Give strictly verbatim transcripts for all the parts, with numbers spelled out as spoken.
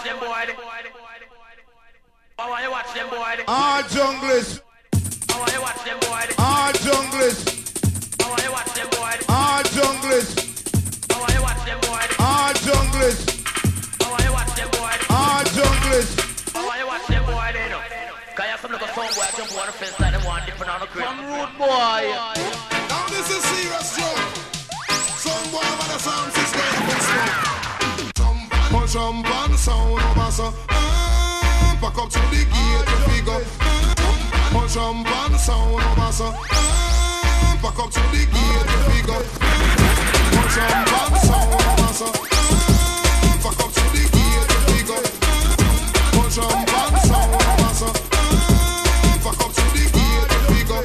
watch them boy? How you watch them boy? Ah, junglist. How you watch them boy? Ah, junglist. How you watch them boy? Ah, junglist. How you watch them boy? Ah, junglist. How you watch them boy? Ah, junglist. How you watch them boy? They know. Cause you some little song boy jump on the fence like them one different on the crib. Some rude boy. Now this is serious joke. Some boy with a sound system. Punch jump and sound over so. Back up to the gate to figure. Punch jump and sound over so. Back up to the gate to figure. Punch jump and sound over so. Back up to the gate to figure. Punch jump and sound over so. Back up to the gate to figure.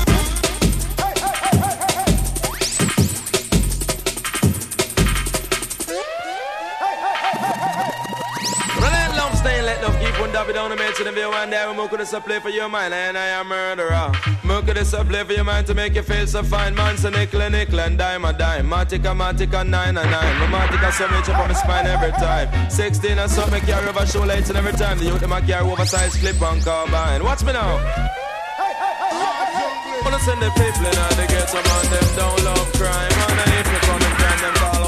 Stay let love keep one David down the mention of you one day we could have play for your mind and I am murderer. Mo could have play for your mind to make you feel so fine. Man so nickel and nickel and dime a dime. Matica matica nine and nine. Matica so much up on my spine every time. Sixteen and so me carry over shoelaces and every time the youth them a carry oversized clip and carbine. Watch me now. Wanna send the people in and they get some on them don't love crime. And if you come and crime them call